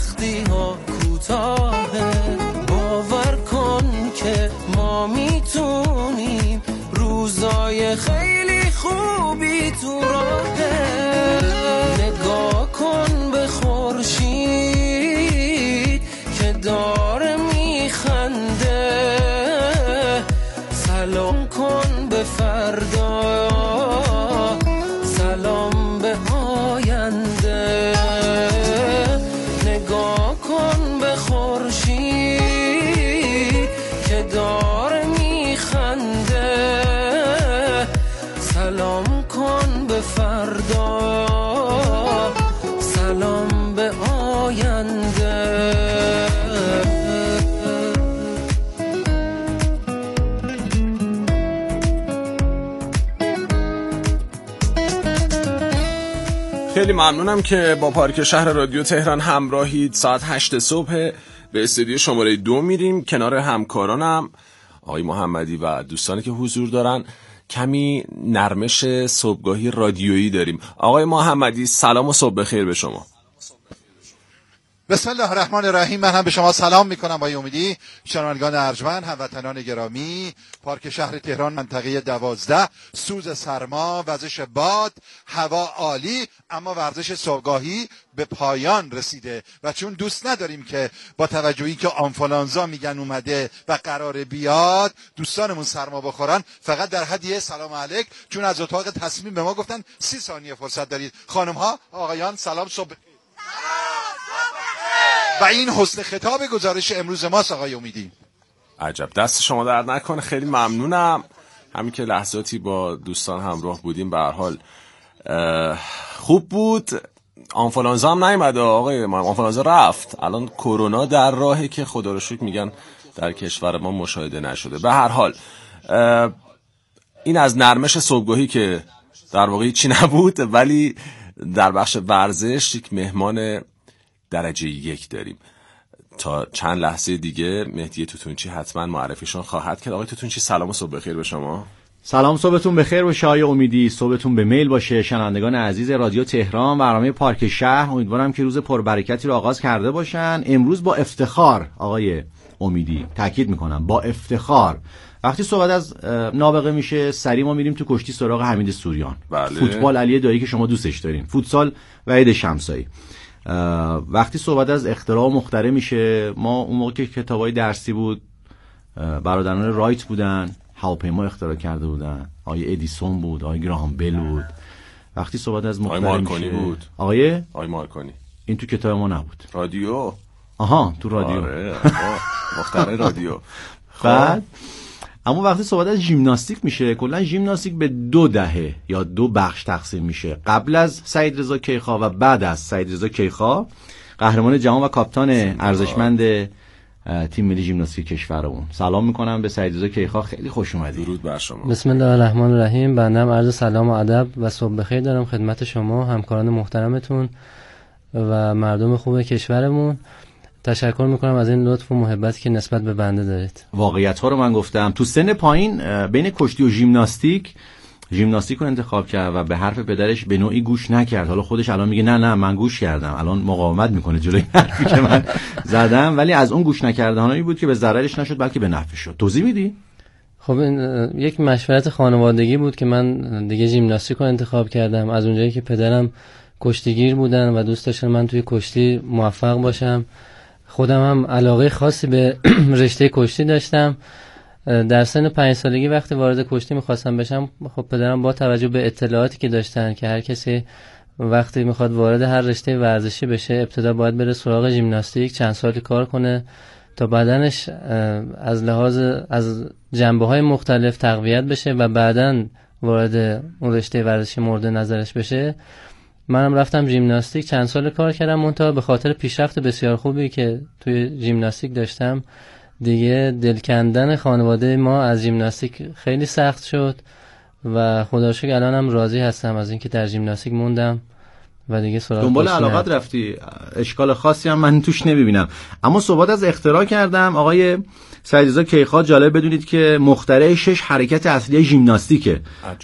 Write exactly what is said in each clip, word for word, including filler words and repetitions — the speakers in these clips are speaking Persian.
سختی ها کوتاهه، باور کن که ما میتونیم، روزای خیلی خوبی تو راهه. نگاه کن به خورشید که داره میخنده، سلام کن به فردا، سلام به آینده. نگاه کن به خورشید که داره میخنده، سلام کن به فردا، سلام به آینده. خیلی ممنونم که با پارک شهر رادیو تهران همراهید. ساعت هشت صبح به استودیو شماره دو میریم. کنار همکارانم آقای محمدی و دوستانی که حضور دارن کمی نرمش صبحگاهی رادیویی داریم. آقای محمدی سلام و صبح بخیر به شما. بسم الله الرحمن الرحیم. من هم به شما سلام میکنم با امیدی. شنوندگان ارجمند، هموطنان گرامی، پارک شهر تهران منطقه دوازده، سوز سرما، وزش باد، هوا عالی، اما ورزش صبحگاهی به پایان رسیده و چون دوست نداریم که با توجهی که آنفولانزا میگن اومده و قرار بیاد دوستانمون سرما بخورن، فقط در حد یه سلام علیک، چون از اتاق تصمیم به ما گفتن سی ثانیه فرصت دارید. خانم ها، آقایان، سلام صبح. و این حسن خطاب گزارش امروز ماست آقای امیدی. عجب، دست شما درد نکنه، خیلی ممنونم. همین که لحظاتی با دوستان همراه بودیم به هر حال خوب بود. آنفولانزا هم نیومده آقای ما، آنفولانزا رفت. الان کرونا در راهه که خدا رو شکر میگن در کشور ما مشاهده نشده. به هر حال این از نرمش صبحگاهی که در واقع چی نبود، ولی در بخش ورزش یک مهمان درجه یک داریم. تا چند لحظه دیگه مهدی توتونچی حتما معرفیشون خواهد کرد. آقای توتونچی سلام و صبح بخیر به شما. سلام، صبحتون بخیر باشه آقای امیدی، صبحتون به میل باشه شنوندگان عزیز رادیو تهران، برنامه پارک شهر. امیدوارم که روز پربرکتی رو آغاز کرده باشن. امروز با افتخار آقای امیدی، تاکید میکنم با افتخار، وقتی صحبت از نابغه میشه سری ما میریم تو کشتی سراغ حمید سوریان. بله. فوتبال علی دایی که شما دوستش دارین، فوتسال وحید شمسایی. وقتی صحبت از اختراع مخترع میشه، ما اون موقع که کتابای درسی بود برادران رایت بودن، هواپیما اختراع کرده بودن، آقای ادیسون بود، آقای گراهام بل بود. وقتی صحبت از مخترع آقای میشه مارکونی بود، آقای آقای مارکونی. این تو کتاب ما نبود. رادیو. آها، تو رادیو. آره مخترع رادیو. بعد اما وقتی صحبت از ژیمناستیک میشه، کلا ژیمناستیک به دو دهه یا دو بخش تقسیم میشه. قبل از سعید رضا کیخا و بعد از سعید رضا کیخا، قهرمان جهان و کاپیتان ارزشمند تیم ملی ژیمناستیک کشورمون. سلام میکنم به سعید رضا کیخا، خیلی خوش اومدید. درود بر شما. بسم الله الرحمن الرحیم. بنده عرض سلام و ادب و صبح بخیر دارم خدمت شما، همکاران محترمتون و مردم خوب کشورمون. تشکر میکنم از این لطف و محبتی که نسبت به بنده دارید. واقعیت ها رو من گفتم. تو سن پایین بین کشتی و ژیمناستیک، ژیمناستیک رو انتخاب کرد و به حرف پدرش به نوعی گوش نکرد. حالا خودش الان میگه نه نه من گوش کردم، الان مقاومت میکنه جلوی حرفی که من زدم، ولی از اون گوش نکردنایی بود که به ضررش نشد بلکه به نفعش شد. توضیح میدی؟ خب این یک مشورت خانوادگی بود که من دیگه ژیمناستیک رو انتخاب کردم، از اونجایی که پدرم کشتیگیر بودن و دوست داشتن من توی کشتی موفق باشم. خودم هم علاقه خاصی به رشته کشتی داشتم. در سن پنج سالگی وقتی وارد کشتی میخواستم بشم، خب پدرم با توجه به اطلاعاتی که داشتن که هر کسی وقتی میخواد وارد هر رشته ورزشی بشه ابتدا باید بره سراغ ژیمناستیک، چند سالی کار کنه تا بدنش از لحاظ از جنبه‌های مختلف تقویت بشه و بعداً وارد اون رشته ورزشی مورد نظرش بشه. منم رفتم ژیمناستیک، چند سال کار کردم، منتها به خاطر پیشرفت بسیار خوبی که توی ژیمناستیک داشتم دیگه دل کندن خانواده ما از ژیمناستیک خیلی سخت شد و خدا شکر الانم راضی هستم از اینکه در ژیمناستیک موندم و دیگه سراغ دنبال کشتی علاقت نرفتم. رفتی، اشکال خاصی هم من توش نمیبینم. اما صحبت از اختراع کردم. آقای سعیدرضا کیخا جالب بدونید که مخترع شش حرکت اصلی ژیمناستیکه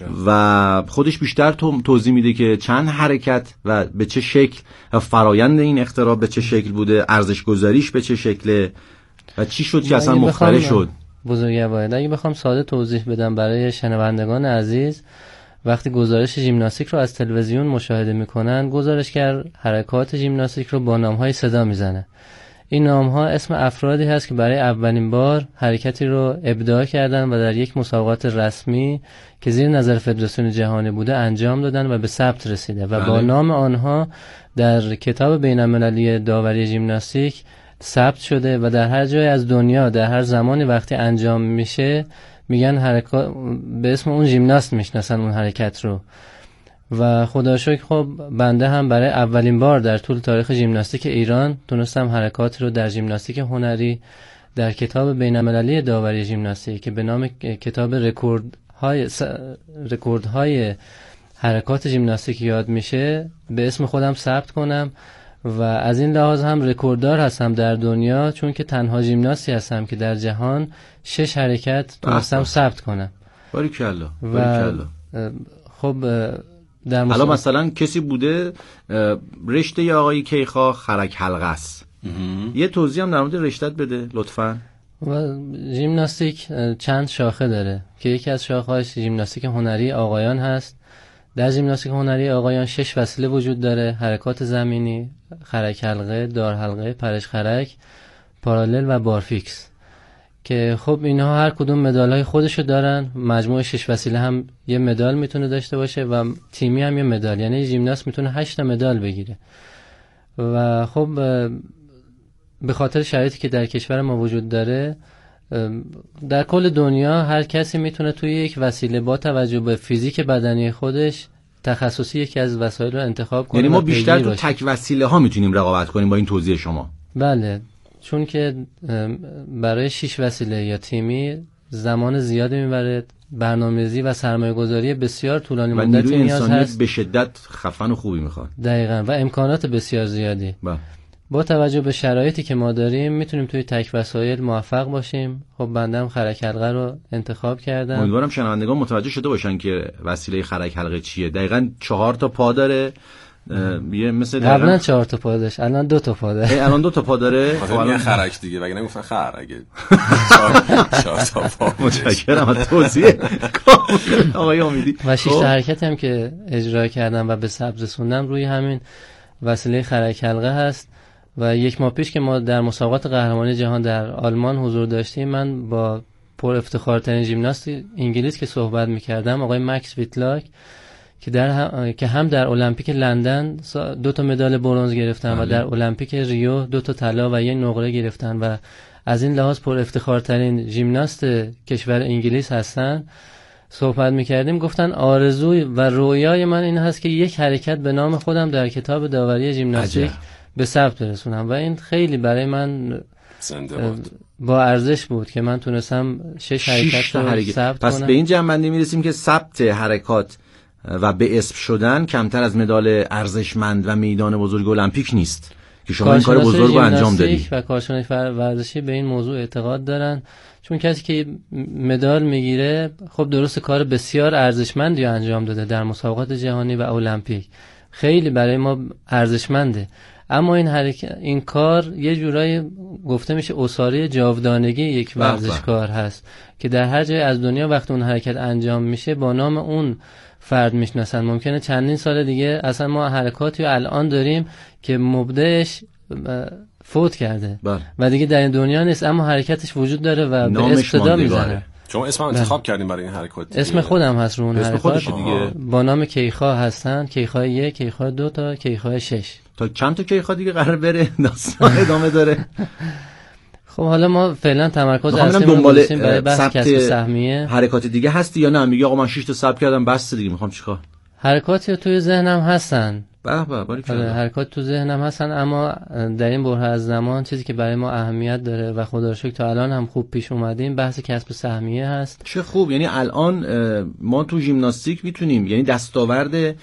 و خودش بیشتر تو توضیح میده که چند حرکت و به چه شکل و فرایند این اختراع به چه شکل بوده، ارزش گذاریش به چه شکله و چی شد که اصلا مخترع شد. بزرگوار اگه بخوام ساده توضیح بدم برای شنوندگان عزیز، وقتی گزارش ژیمناستیک رو از تلویزیون مشاهده میکنن، گزارشگر حرکات ژیمناستیک رو با نام‌های صدا میزنه. این نام‌ها اسم افرادی هست که برای اولین بار حرکتی رو ابداع کردن و در یک مسابقات رسمی که زیر نظر فدراسیون جهانی بوده انجام دادن و به ثبت رسیده و با نام آنها در کتاب بین‌المللی داوری ژیمناستیک ثبت شده و در هر جای از دنیا در هر زمانی وقتی انجام میشه میگن حرکات به اسم اون ژیمناست میشناسن اون حرکت رو. و خدا شکر خب بنده هم برای اولین بار در طول تاریخ ژیمناستیک ایران تونستم حرکات رو در ژیمناستیک هنری در کتاب بین‌المللی داوری ژیمناستیک که به نام کتاب رکوردهای رکوردهای حرکات ژیمناستیک یاد میشه به اسم خودم ثبت کنم و از این لحاظ هم رکورددار هستم در دنیا، چون که تنها ژیمناستی هستم که در جهان شش حرکت تونستم ثبت کنم. باریکلا و باریکلا. خب در حالا مثلا کسی بوده رشته آقای کیخا خرک حلقه است، یه توضیح هم در مورد رشته‌ت بده لطفاً. و ژیمناستیک چند شاخه داره که یکی از شاخه‌هاش ژیمناستیک هنری آقایان هست. در ژیمناستیک هنری آقایان شش وسیله وجود داره: حرکات زمینی، خرک حلقه، دار حلقه، پرش خرک، پارالل و بارفیکس، که خب اینها هر کدوم مدال‌های خودشو دارن. مجموع شش وسیله هم یه مدال میتونه داشته باشه و تیمی هم یه مدال، یعنی ژیمناست میتونه هشت تا مدال بگیره. و خب به خاطر شرایطی که در کشور ما وجود داره، در کل دنیا هر کسی میتونه توی یک وسیله با توجه به فیزیک بدنی خودش تخصصی یکی از وسایل رو انتخاب کنه. یعنی ما بیشتر تو تک وسیله ها میتونیم رقابت کنیم با این توضیح شما؟ بله، چون که برای شش وسیله یا تیمی زمان زیادی میبره، برنامه‌ریزی و سرمایه‌گذاری بسیار طولانی مدتی نیاز هست، به شدت خفن و خوبی میخواد. دقیقاً، و امکانات بسیار زیادی. با. با توجه به شرایطی که ما داریم میتونیم توی تک وسایل موفق باشیم. خب بنده هم خرک حلقه رو انتخاب کردم. امیدوارم شنوندگان متوجه شده باشن که وسیله خرک حلقه چیه. دقیقاً چهار تا پا داره، یه مثل قبلا چهار تا پا داشت، الان دو تا پا داره. الان دو تا پا داره. الان خرک دیگه، وگرنه گفتن خرک. چهار تا پا. متشکرم از توضیح آقای امیدی. و شش تا حرکتی هم که اجرا کردم و به ثبت رسوندم روی همین وسیله خرک حلقه هست. و یک ماه پیش که ما در مسابقات قهرمانی جهان در آلمان حضور داشتیم، من با پر افتخارترین ژیمناست انگلیس که صحبت می‌کردم، آقای مکس ویتلاک، که در هم... که هم در المپیک لندن دو تا مدال برنز گرفتن بله. و در المپیک ریو دو تا طلا و یک نقره گرفتن و از این لحاظ پر افتخارترین ژیمناست کشور انگلیس هستن. صحبت می‌کردیم، گفتن آرزوی و رویای من این هست که یک حرکت به نام خودم در کتاب داوری ژیمناستیک به ثبت برسونم و این خیلی برای من با ارزش بود که من تونستم شش حرکت رو ثبت پس کنم. به این جنبندی میرسیم که ثبت حرکات و به اسم شدن کمتر از مدال ارزشمند و میدان بزرگ المپیک نیست که شما این کار بزرگ رو انجام دادید. و کارشناس ورزشی به این موضوع اعتقاد دارن، چون کسی که مدال میگیره خب درست کار بسیار ارزشمندی انجام داده در مسابقات جهانی و المپیک، خیلی برای ما ارزشمنده. اما این حرکت، این کار یه جورایی گفته میشه اساره جاودانگی یک ورزشکار هست که در هر جای از دنیا وقتی اون حرکت انجام میشه با نام اون فرد میشناسن. ممکنه چندین سال دیگه اصلا ما حرکاتی الان داریم که مبدعش فوت کرده بله. و دیگه در این دنیا نیست، اما حرکتش وجود داره و به صدا میزنه. شما اسم انتخاب کردیم برای این حرکات دیگه. اسم خودم هست رو اون حرکات دیگه. با نام کیخا هستن، کیخا یک، کیخا دو تا کیخا شش. تا چند تا کیخا دیگه قرار بره داستان ادامه داره؟ خب حالا ما فعلا تمرکز اصلیمون رو گذاشتیم برای بحث کسب سهمیه. حرکات دیگه هستی یا نه؟ میگه آقا من شش تا ثبت کردم بس دیگه، میخوام چیکار؟ حرکاتی توی ذهنم هستن. به به باریکلا. حرکات تو ذهنم هستن، اما در این بره از زمان چیزی که برای ما اهمیت داره و خدا رو شکر تا الان هم خوب پیش اومدیم بحث کسب سهمیه هست. چه خوب. یعنی الان ما تو ژیمناستیک میتونیم، یعنی دستاورد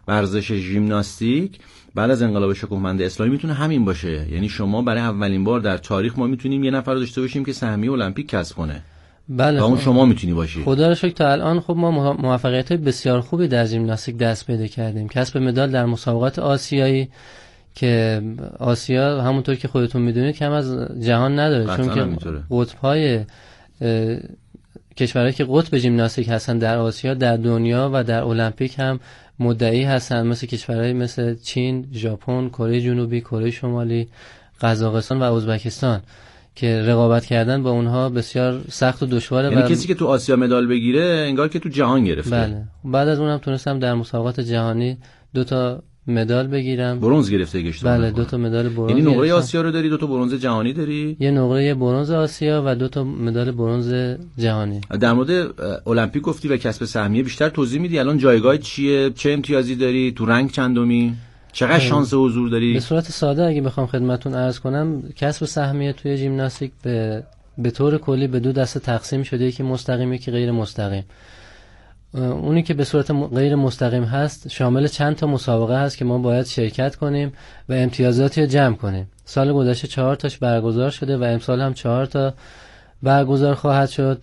ورزش ژیمناستیک بعد از انقلاب شکوهمند اسلامی میتونه همین باشه. یعنی شما برای اولین بار در تاریخ ما میتونیم یه نفر رو داشته باشیم که سهمیه المپیک کسب کنه. بله، و اون شما میتونی باشی. خدا رو شکر تا الان خب ما موفقیت بسیار خوبی در ژیمناستیک دست پیدا کردیم. کسب مدال در مسابقات آسیایی که آسیا همونطور که خودتون میدونید کم از جهان نداره، چون که قطب‌های کشورهایی که قطب ژیمناستیک هستن در آسیا در دنیا و در المپیک هم مدعی هستن، مثل کشورهای مثل چین، ژاپن، کره جنوبی، کره شمالی، قزاقستان و ازبکستان که رقابت کردن با اونها بسیار سخت و دشواره. یعنی و کسی که تو آسیا مدال بگیره انگار که تو جهان گرفته. بله. بعد از اونم تونستم در مسابقات جهانی دو تا مدال بگیرم. برنز گرفته گشت. بله، دو تا مدال برنز. یعنی نقره آسیا رو داری، دو تا برنز جهانی داری؟ یه نقره برنز آسیا و دو تا مدال برنز جهانی. در مورد المپیک گفتی و کسب سهمیه بیشتر توضیح میدی؟ الان جایگاه چیه؟ چه امتیازی داری؟ تو رنگ چندمی؟ چقدر شانس حضور داری؟ به صورت ساده اگه بخوام خدمتتون عرض کنم، کسب سهمیه توی ژیمناستیک به به طور کلی به دو دسته تقسیم شده، یکی مستقیم یکی غیر مستقیم. اونی که به صورت غیر مستقیم هست شامل چند تا مسابقه هست که ما باید شرکت کنیم و امتیازاتی رو جمع کنیم. سال گذشته چهار تاش برگزار شده و امسال هم چهار تا برگزار خواهد شد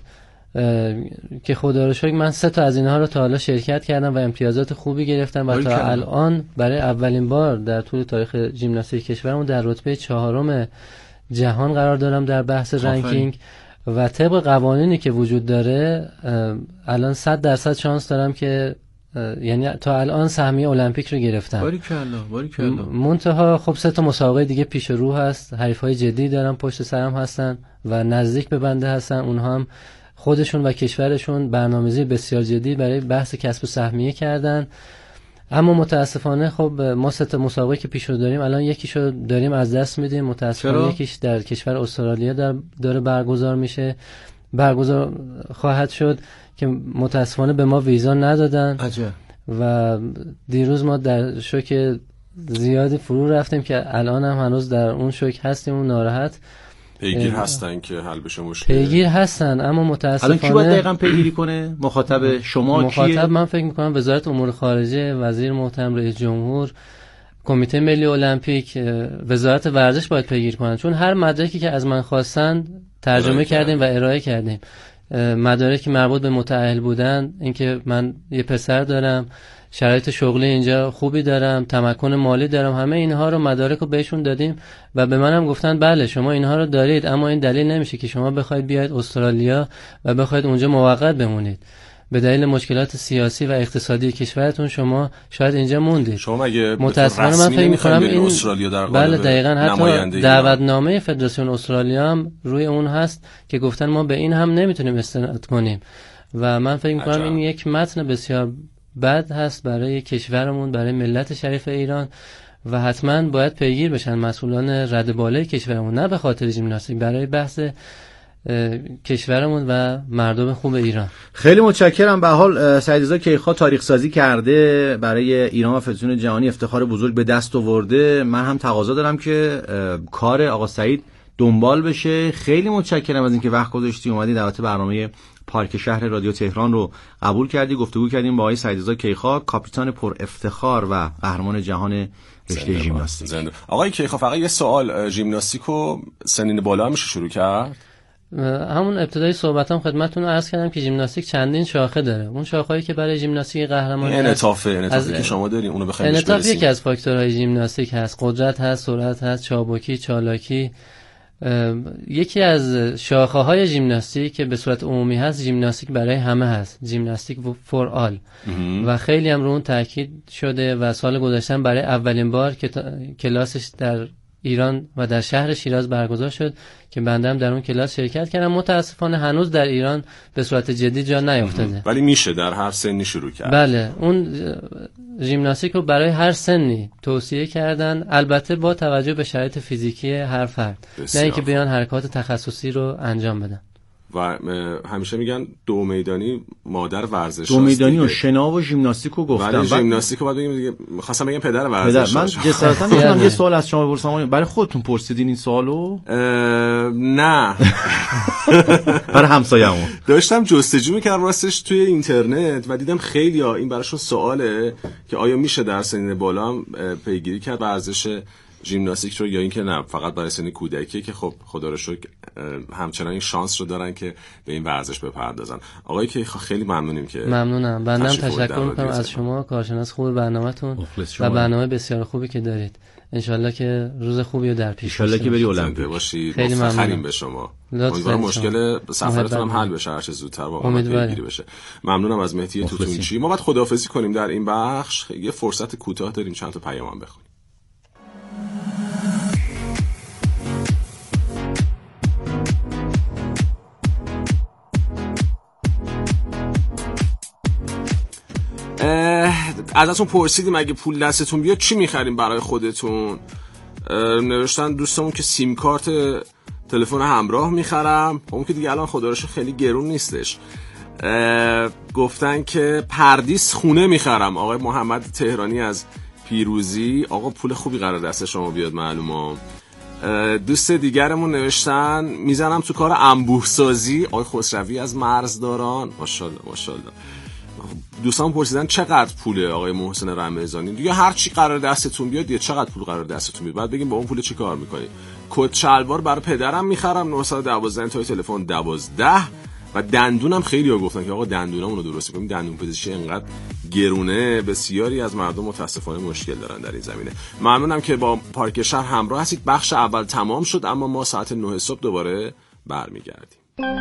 که خدا رو شکر من سه تا از اینها رو تا حالا شرکت کردم و امتیازات خوبی گرفتم و تا الان برای اولین بار در طول تاریخ ژیمناستیک کشورمون در رتبه چهارم جهان قرار دارم در بحث رنکینگ و طبق قوانینی که وجود داره الان صد درصد شانس دارم که یعنی تا الان سهمیه المپیک رو گرفتم. باریکلا باریکلا. منتها خب سه تا مسابقه دیگه پیش رو هست، حریفای جدی دارم پشت سرم هستن و نزدیک به بنده هستن، اونها هم خودشون و کشورشون برنامه‌ریزی بسیار جدی برای بحث کسب سهمیه کردن. اما متاسفانه خب ما سه تا مسابقه که پیش رو داریم الان یکیشو داریم از دست میدیم. متاسفانه یکیش در کشور استرالیا در داره برگزار میشه، برگزار خواهد شد که متاسفانه به ما ویزا ندادن. عجب. و دیروز ما در شوک زیادی فرو رفتیم که الان هم هنوز در اون شوک هستیم و ناراحت. پیگیر هستن که حل بشه مشکل. پیگیر هستن اما متاسفانه الان کی باید دقیقاً پیگیری کنه؟ مخاطب شما کیه؟ مخاطب من فکر می‌کنم وزارت امور خارجه، وزیر محترم رئیس جمهور، کمیته ملی المپیک، وزارت ورزش باید پیگیری کنن، چون هر مدرکی که از من خواستن ترجمه کردیم و ارائه کردیم. مدارکی مربوط به متأهل بودن، اینکه من یه پسر دارم، شرایط شغلی اینجا خوبی دارم، تمکن مالی دارم، همه اینها رو مدارک رو بهشون دادیم و به منم گفتن بله شما اینها رو دارید، اما این دلیل نمیشه که شما بخواید بیاید استرالیا و بخواید اونجا موقت بمونید. به دلیل مشکلات سیاسی و اقتصادی کشورتون شما شاید اینجا موندید. شما مگه متأسفانه من فکر می‌کنم این استرالیا در بله دقیقاً حتی دعوتنامه فدراسیون استرالیا هم روی اون هست که گفتن ما به این هم نمیتونیم استناد کنیم و من فکر می‌کنم این یک متن بسیار بد هست برای کشورمون، برای ملت شریف ایران و حتما باید پیگیر بشن مسئولان رده بالای کشورمون، نه به خاطر ژیمناستیک، برای بحث کشورمون و مردم خوب ایران. خیلی متشکرم. به حال سعیدرضا کیخا تاریخ سازی کرده برای ایران و فدراسیون جهانی، افتخار بزرگ به دست آورده. من هم تقاضا دارم که کار آقا سعید دنبال بشه. خیلی متشکرم از اینکه وقت گذاشتی اومدی دعوت برنامه پارک شهر رادیو تهران رو قبول کردی. گفتگو کردیم با آقای سعیدرضا کیخا، کاپیتان پر افتخار و قهرمان جهان رشته ژیمناستیک. آقای کیخا فقط یه سوال، ژیمناستیکو سنین بالا میشه شروع کرد؟ همون ابتدای صحبتام خدمتتون عرض کردم که ژیمناستیک چندین شاخه داره. اون شاخه‌ای که برای ژیمناستیک قهرمانی انعطاف انعطافی که شما دارین اونو بخواید بهش برسیم. انعطاف یکی از فاکتورهای ژیمناستیک هست، قدرت هست، سرعت هست، چابکی، چالاکی. یکی از شاخه‌های ژیمناستیک که به صورت عمومی هست ژیمناستیک برای همه هست، ژیمناستیک فور آل و خیلی هم رو اون تاکید شده و سال گذشته برای اولین بار که کلاسش در ایران و در شهر شیراز برگزار شد که بنده هم در اون کلاس شرکت کردم. متاسفانه هنوز در ایران به صورت جدی جا نیافتاده، ولی میشه در هر سنی شروع کرد. بله اون ژیمناستیک رو برای هر سنی توصیه کردن، البته با توجه به شرایط فیزیکی هر فرد، نه اینکه بیان حرکات تخصصی رو انجام بدن. و همیشه میگن دو میدانی مادر ورزش. دو میدانی و شنا و ژیمناستیکو گفتم. ولی ژیمناستیکو بعد بگیم دیگه، خواستم بگم پدر ورزش. پدر. من جسارتا میتونم یه سوال از شما بپرسم، برای خودتون پرسیدین این سوالو؟ نه. برای همسایه‌مون داشتم جستجو میکردم راستش توی اینترنت و دیدم خیلی ها این براشون سواله که آیا میشه در سن بالا هم پیگیری کرد ورزش ژیمناستیک رو یا اینکه نه فقط برای سن کودکی، که خب خدا رو شکر همچنان این شانس رو دارن که به این ورزش بپردازن. آقای که خیلی ممنونیم که ممنونم. بنده هم تشکر میکنم از شما کارشناس خوب برنامه‌تون و برنامه بسیار خوبی که دارید. انشالله که روز خوبی رو در پیش انشالله که بری المپیک باشید. خیلی ممنونم به شما. امیدوارم مشکل سفرتون هم حل بشه، هر چه زودتر واقعا پیگیری بشه. ممنونم از مهدی توتونچی. ما بعد خداحافظی کنیم در این بخش، یه فرصت کوتاه داریم چند تا پیام هم بخونیم. ازتون پرسیدیم اگه پول دستتون بیاد چی میخریم برای خودتون. نوشتن دوستمون که سیم کارت تلفن همراه میخرم، اون که دیگه الان خدا رو شکر خیلی گرون نیستش. گفتن که پردیس خونه میخرم. آقای محمد تهرانی از پیروزی، آقا پول خوبی قرار دست شما بیاد معلومه. دوست دیگرمون نوشتن میزنم تو کار انبوه سازی. آقای خسروی از مرزداران، ماشاءالله ماشاءالله. دوستان پرسیدن چقدر پوله آقای محسن رمضانی. دیگه هر چی قرار دستتون بیاد، دیگه چقدر پول قرار دستتون بیاد بعد بگیم با اون پول چی کار میکنی. کت شلوار برای پدرم میخرم نه یک دو تا تلفن دوازده. و دندونم خیلی ها گفتن که آقا دندونمون رو درست کنیم. دندون پزشکی انقدر گرونه، بسیاری از مردم متاسفانه مشکل دارن در این زمینه. ممنونم که با پارک شهر همراه هستید. بخش اول تمام شد، اما ما ساعت نه صبح دوباره برمیگردیم.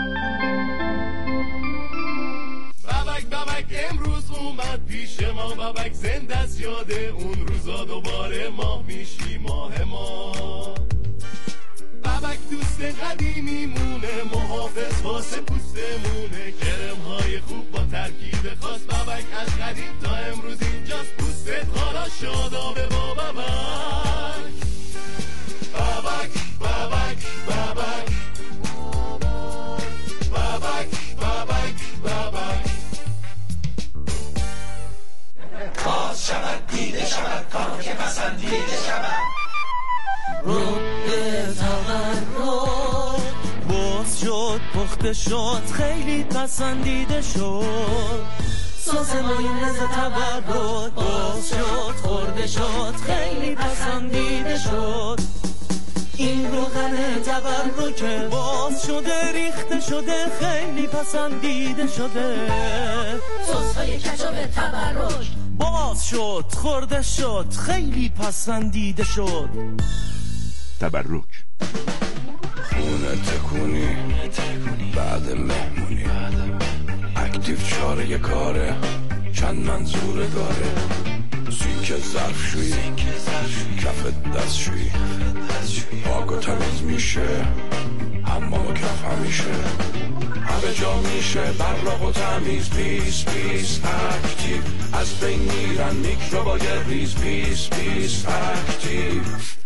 بابک بابک امروز اومد پیش ما، بابک زنده از یاد اون روزا دوباره ماه میشی ماه ما. بابک دوست قدیمی مونه، محافظ واسه پوستمونه، کرم های خوب با ترکیب خاص. بابک از قدیم تا امروز اینجاست، پوستت حالا شادابه با بابک. بابک بابک بابک بابک بابک بابک باز شود دیده شود کار که پسندیده شود. رو به تقرر باز شد پخته شد خیلی پسندیده شد. سازمای رز تبرک باز شد خورده شد خیلی پسندیده شد. این روغن تبرک باز شده ریخته شده خیلی پسندیده شده. سس‌های کچاپ تبرک باز شد خورده شد خیلی پسندیده شد. تبرک خونه تکونی بعد مهمونی، اکتیو چاره کاره چند منظور داره. سینک ظرفشویی کف دستشویی پاک و تمیز میشه، حمام و کف همیشه همه جا میشه براق و تمیز. پیس پیس اکتیو از بین میرن میکروبای ریز. پیس پیس اکتیو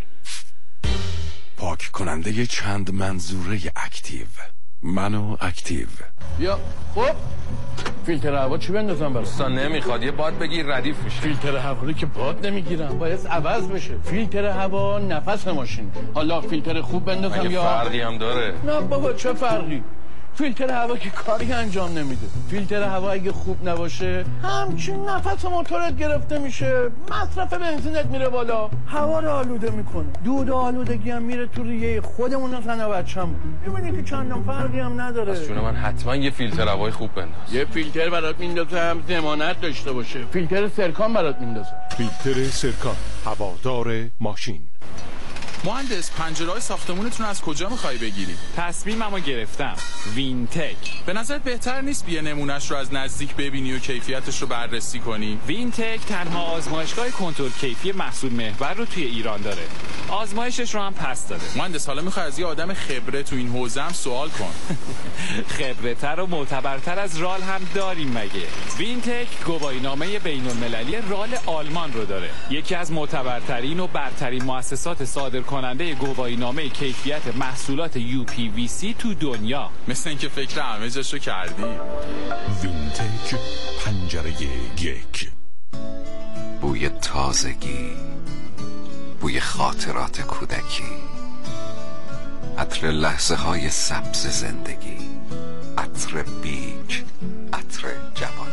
پاک کننده چند منظوره اکتیو. منو اکتیو. یا خب فیلتر هوا چی بندازم برات؟ اصلا نمیخواد، یه باد بگیر ردیف میشه. فیلتر هوا که باد نمیگیرم، باید عوض بشه. فیلتر هوا نفس ماشین. حالا فیلتر خوب بندازم یا فرقی هم داره؟ نه بابا چه فرقی؟ فیلتر هوا که کاری انجام نمیده. فیلتر هوا اگه خوب نباشه همچین نفس موتورت گرفته میشه، مصرف بنزینت میره بالا، هوا رو آلوده میکنه، دود و آلودگی هم میره تو ریه خودمون و زن و بچه‌مون. میبینی که چندان فرقی هم نداره. از جون من حتما یه فیلتر هوای خوب بنداز. یه فیلتر برات میندازم ضمانت داشته باشه. فیلتر سرکان برات میندازم. فیلتر سرکان هوادار ماشین. مهندس پنجره‌های ساختمونتون از کجا می‌خوای بگیری؟ تصمیممو گرفتم. وینتک. به نظرت بهتر نیست بیا نمونهش رو از نزدیک ببینی و کیفیتش رو بررسی کنی؟ وینتک تنها آزمایشگاه کنترل کیفی محصول محور رو توی ایران داره. آزمایشش رو هم پس داده. مهندس حالا می‌خوای از یه آدم خبره تو این حوزه هم سوال کن. خبره‌تر و معتبرتر از رال هم داریم مگه؟ وینتک گواهینامه بین‌المللی رال آلمان رو داره. یکی از معتبرترین و برترین مؤسسات صادر کننده گواهینامه کیفیت محصولات یو پی وی سی تو دنیا. مثل اینکه فکر همه جاشو کردی. وینتک پنجره یک. بوی تازگی، بوی خاطرات کودکی، عطر لحظه های سبز زندگی، عطر بیج، عطر جوانی.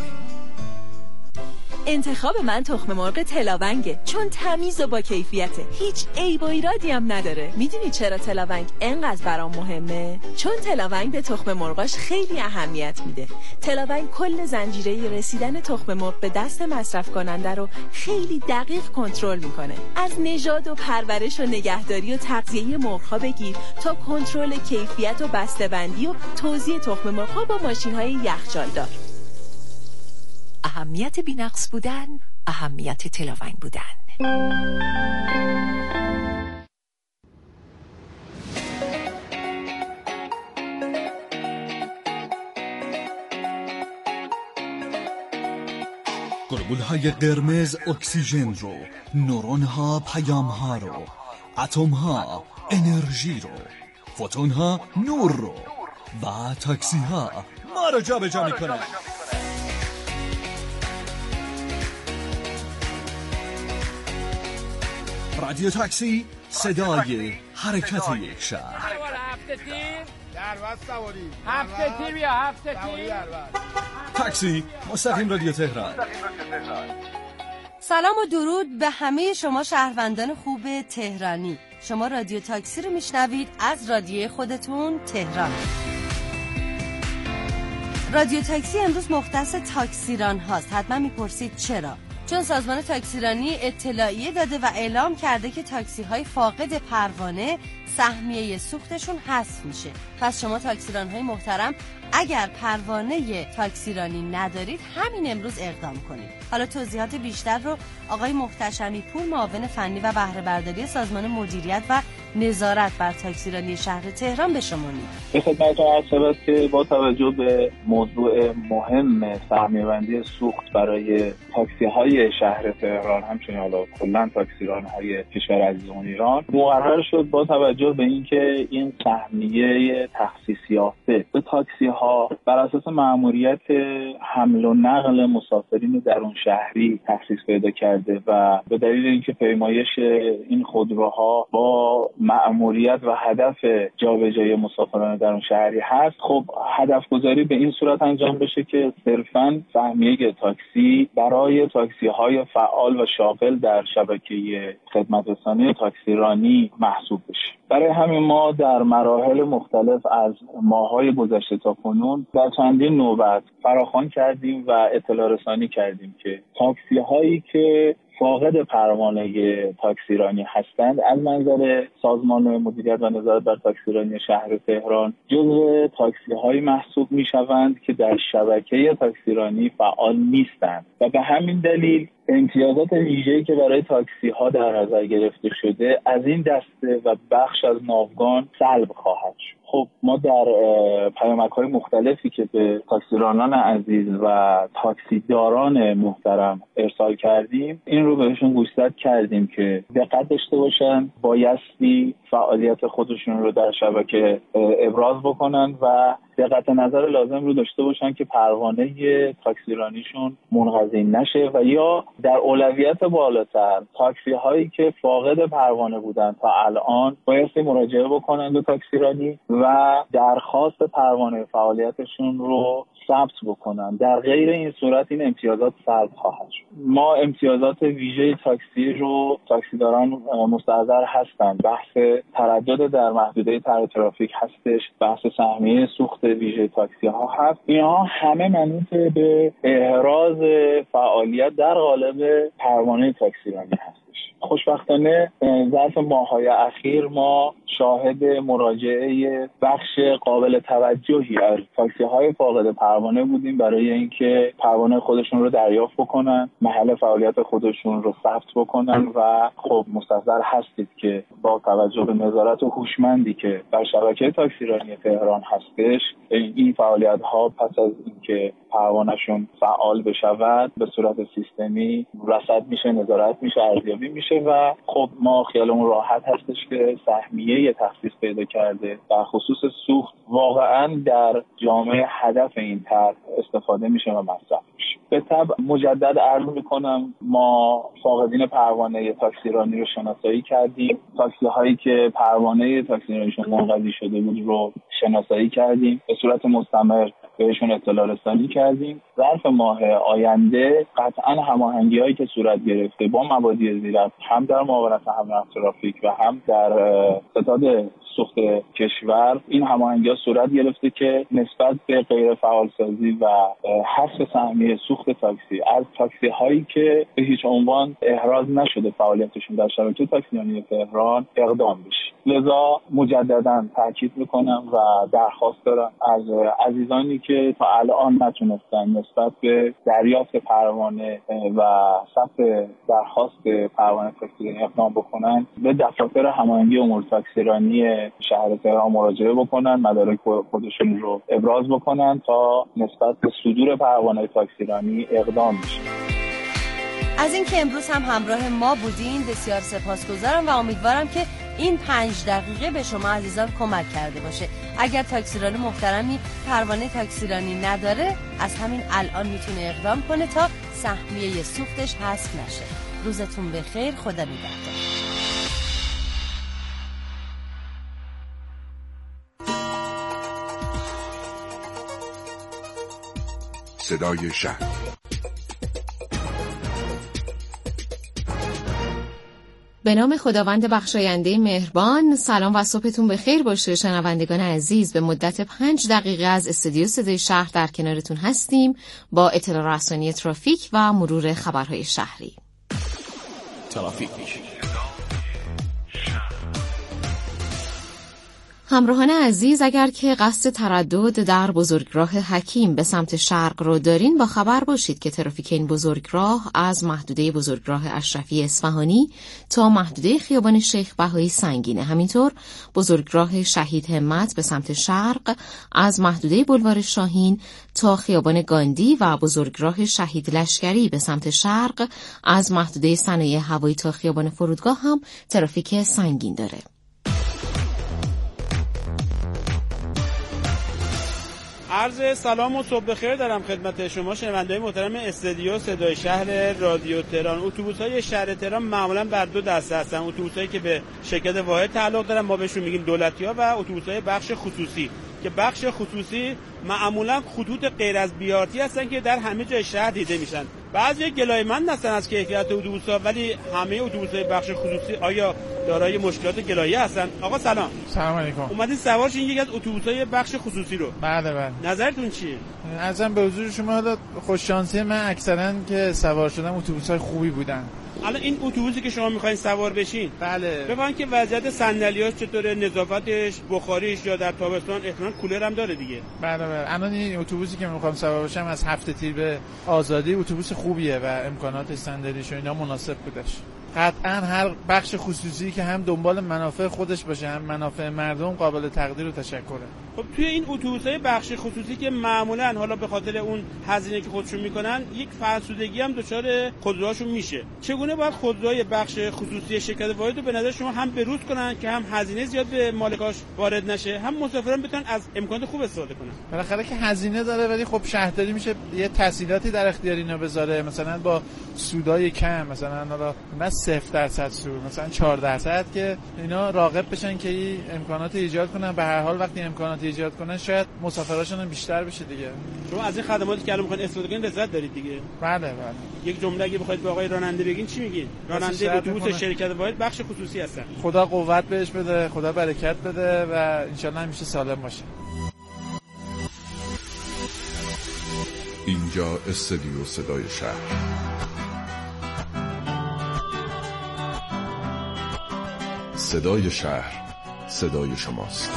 انتخاب من تخم مرغ تلاونگه، چون تمیز و با کیفیته، هیچ عیب و ایرادی هم نداره. میدونی چرا تلاونگ انقدر برام مهمه؟ چون تلاونگ به تخم مرغاش خیلی اهمیت میده. تلاونگ کل زنجیره رسیدن تخم مرغ به دست مصرف کننده رو خیلی دقیق کنترل میکنه. از نژاد و پرورش و نگهداری و تغذیه مرغ‌ها بگیر تا کنترل کیفیت و بسته‌بندی و توزیع تخم مرغ‌ها با ماشین‌های یخچالدار. اهمیت بی‌نقص بودن، اهمیت تلاونگ بودن. گلبولهای قرمز اکسیژن رو، نورون ها پیام ها رو، اتم ها انرژی رو، فوتون ها نور رو و تاکسی ها ما رو جا به جا میکنن. رادیو تاکسی، صدای حرکت یک شهر. هفته تیر درواز سواری، هفته تیر بیا، هفته تیر تاکسی مستقیم رادیو تهران. سلام و درود به همه شما شهروندان خوب تهرانی. شما رادیو تاکسی رو میشنوید از رادیوی خودتون تهران. رادیو تاکسی امروز مختص تاکسیران هاست. حتما میپرسید چرا؟ چون سازمان تاکسیرانی اطلاعیه داده و اعلام کرده که تاکسی های فاقد پروانه سهمیه سوختشون حذف میشه. پس شما تاکسیران های محترم اگر پروانه تاکسیرانی ندارید همین امروز اقدام کنید. حالا توضیحات بیشتر رو آقای محتشمی پور، معاون فنی و بهره برداری سازمان مدیریت و نظارت بر تاکسیرانی شهر تهران به شما میگم. به خدمتتون عرض شود که با توجه به موضوع مهم سهمیه‌بندی سوخت برای تاکسی های شهر تهران، همچنین حالا کلا تاکسیران های کشور عزیزمون ایران، مقرر شد با توجه به اینکه این سهمیه تخصیص یافته به تاکسی ها بر اساس مأموریت حمل و نقل مسافرین درون شهری تخصیص پیدا کرده و به دلیل اینکه پیمایش این خودروها با مأموریت و هدف جابجایی مسافران درون شهری هست، خب هدف گذاری به این صورت انجام بشه که صرفاً سهمیه تاکسی برای تاکسی های فعال و شاغل در شبکه خدمت رسانی تاکسیرانی محسوب بشه. برای همین ما در مراحل مختلف از ماه‌های گذشته تا کنون در چندین نوبت فراخوان کردیم و اطلاع رسانی کردیم که تاکسی هایی که فاقد پروانه تاکسیرانی هستند از منظر سازمان مدیریت و نظارت بر تاکسیرانی شهر تهران جزو تاکسی های محسوب می شوند که در شبکه تاکسیرانی فعال نیستند و به همین دلیل امتیازات ویژه‌ای که برای تاکسی ها در نظر گرفته شده از این دسته و بخش از ناوگان سلب خواهد شد. خب ما در پیامک‌های مختلفی که به تاکسیرانان عزیز و تاکسیداران محترم ارسال کردیم این رو بهشون گوشزد کردیم که دقت داشته باشن، بایستی فعالیت خودشون رو در شبکه ابراز بکنن و دقت نظر لازم رو داشته باشن که پروانه تاکسیرانیشون منقضی نشه و یا در اولویت بالاتر تاکسی هایی که فاقد پروانه بودن تا الان بایستی مراجعه بکنن به تاکسیرانی و درخواست پروانه فعالیتشون رو ثبت بکنن. در غیر این صورت این امتیازات سلب خواهد شد. ما امتیازات ویژه تاکسی رو تاکسیداران مستحضر هستند. بحث تردد در محدوده طرح ترافیک هستش، بحث سهمیه سوخت ویژه تاکسی ها هست. اینها همه منوط به احراز فعالیت در قالب پروانه تاکسیرانی هست. خوشبختانه ظرف ماه‌های اخیر ما شاهد مراجعه بخش قابل توجهی از تاکسی‌های فاقد پروانه بودیم برای اینکه پروانه خودشون رو دریافت بکنن، محل فعالیت خودشون رو ثبت بکنن و خب مستحضر هستید که با توجه به نظارت و هوشمندی که در شبکه تاکسیرانی تهران هستش، این فعالیت‌ها پس از اینکه پروانه‌شون فعال بشود به صورت سیستمی رصد میشه، نظارت میشه، ارزیابی میشه و خب ما خیالمون راحت هستش که سهمیه تخصیص پیدا کرده در خصوص سوخت واقعا در جامعه هدف این طرح استفاده میشه و مصرف میشه. به طبع مجدد عرض میکنم ما فاقدین پروانه تاکسیرانی رو شناسایی کردیم، تاکسی هایی که پروانه تاکسیرانیشون منقضی شده بود رو شناسایی کردیم، به صورت مستمر بهشون اطلاع رسانی کردیم. ظرف ماه آینده قطعا هماهنگی هایی که صورت گرفته با مبادی زیرک هم در معاونت امن ترافیک و هم در ستاد سوخت کشور این هماهنگی ها صورت گرفته که نسبت به غیر فعالسازی و حذف سهمیه سوخت تاکسی از تاکسی هایی که به هیچ عنوان احراز نشده فعالیتشون در شبکه تاکسیرانی تهران اقدام بشه. لذا مجددا تاکید میکنم و درخواست دارم از عزیزانی که تا الان نتونستن نسبت به دریافت پروانه و ثبت درخواست پروانه تاکسیرانی اقدام بکنن به دفاتر هماهنگی امور تاکسیرانی شهر تهران مراجعه بکنن، مدارک خودشون رو ابراز بکنن تا نسبت به صدور پروانه تاکسیرانی اقدام بشه. از این که امروز هم همراه ما بودین بسیار سپاسگزارم و امیدوارم که این پنج دقیقه به شما عزیزان کمک کرده باشه. اگر تاکسیران محترمی پروانه تاکسیرانی نداره از همین الان میتونه اقدام کنه تا سهمیه سوختش حذف نشه. روزتون بخیر، خدا نگهدار. صدای شهر. به نام خداوند بخشاینده مهربان. سلام و صبحتون بخیر باشه شنوندگان عزیز. به مدت پنج دقیقه از استودیو صدای شهر در کنارتون هستیم با اطلاع رسانی ترافیک و مرور خبرهای شهری. ترافیک. همراهان عزیز، اگر که قصد تردد در بزرگراه حکیم به سمت شرق رو دارین با خبر باشید که ترافیک این بزرگراه از محدوده بزرگراه اشرفی اصفهانی تا محدوده خیابان شیخ بهایی سنگینه. همینطور بزرگراه شهید همت به سمت شرق از محدوده بلوار شاهین تا خیابان گاندی و بزرگراه شهید لشکری به سمت شرق از محدوده صنایع هوایی تا خیابان فرودگاه هم ترافیک سنگین داره. عرض سلام و صبح بخیر دارم خدمت شما شنونده‌های محترم استودیو صدای شهر رادیو تهران. اتوبوس‌های شهر تهران معمولاً بر دو دسته هستن. اتوبوس‌هایی که به شرکت واحد تعلق دارن، ما بهشون میگیم دولتی‌ها، و اتوبوس‌های بخش خصوصی که بخش خصوصی معمولاً خطوط غیر از بیارتی هستن که در همه جای شهر دیده میشن. بعضی گلایه‌مند هستن از کیفیت اتوبوس‌ها، ولی همه اتوبوس‌های بخش خصوصی آیا دارای مشکلات گلایه هستن؟ آقا سلام. سلام علیکم. اومدین سوار شین یکی از اتوبوس‌های بخش خصوصی رو. بله بله. نظرتون چیه؟ ازم به حضور شما، حالا خوش شانسی من اکثرا که سوار شدم اتوبوس‌های خوبی بودن. الان این اتوبوسی که شما می‌خواید سوار بشین، بله، ببین که وضعیت صندلی‌هاش چطوره، نظافتش، بخاریش، یا در تابستان احتمال کولر هم داره دیگه. بله بله. الان این اتوبوسی که می‌خوام سوار بشم از هفته تیر به آزادی اتوبوس خوبیه و امکانات صندلیش و اینا مناسب بودش. قطعا هر بخش خصوصی که هم دنبال منافع خودش باشه هم منافع مردم قابل تقدیر و تشکره. خب توی این اتوبوس‌های بخش خصوصی که معمولاً حالا به خاطر اون هزینه که خودشون میکنن یک فرسودگی هم دچار خودروهاشون میشه، چگونه باید خودروهای بخش خصوصی شرکت واحد رو به نظر شما هم بروز کنن که هم هزینه زیاد به مالکاش وارد نشه، هم مسافران بتونن از امکانات خوب استفاده کنن؟ بالاخره که هزینه داره، ولی خب شهرداری میشه یه تسهیلاتی در اختیار اینا بذاره، مثلا با سودای کم، مثلا حالا نه صفر درصد سود، مثلا چهار درصد، که اینا راغب بشن که این امکانات ایجاد کنن. به هر حال وقتی امکانات ایجاد کنن شاید مسافراشون هم بیشتر بشه دیگه. شما از این خدماتی که الان میخواین استفاده کنین لذت دارید دیگه؟ بله بله. یک جمله اگه بخواید به آقای راننده بگین چی میگین؟ راننده اتوبوس شرکت واحد بخش خصوصی هستن. خدا قوت بهش بده، خدا برکت بده و انشالله همیشه سالم باشه. اینجا استودیو صدای شهر. صدای شهر صدای شماست.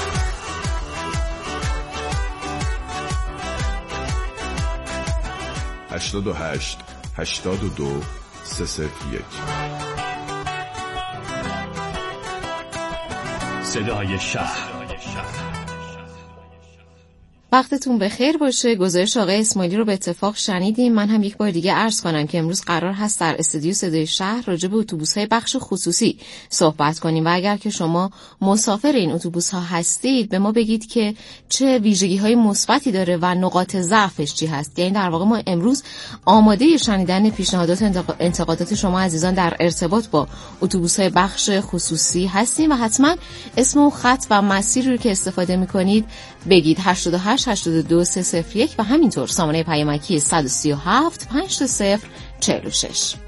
هشتاد و هشت هشتاد و دو سه صفر یک. صدای شهر. وقتتون بخیر باشه. گزارش آقای اسماعیلی رو به اتفاق شنیدیم. من هم یک بار دیگه عرض کنم که امروز قرار هست در استودیو صدای شهر راجع به اتوبوس‌های بخش خصوصی صحبت کنیم و اگر که شما مسافر این اتوبوس‌ها هستید به ما بگید که چه ویژگی‌های مثبتی داره و نقاط ضعفش چی هست. یعنی در واقع ما امروز آماده شنیدن پیشنهادات و انتقادات شما عزیزان در ارتباط با اتوبوس‌های بخش خصوصی هستیم و حتما اسم و خط و مسیری رو که استفاده می‌کنید بگید. هشتاد و هشت هشتاد و دو سه صفر یک و همینطور سامانه پیامکی صد و سی و هفت پنج صفر چهل و شش.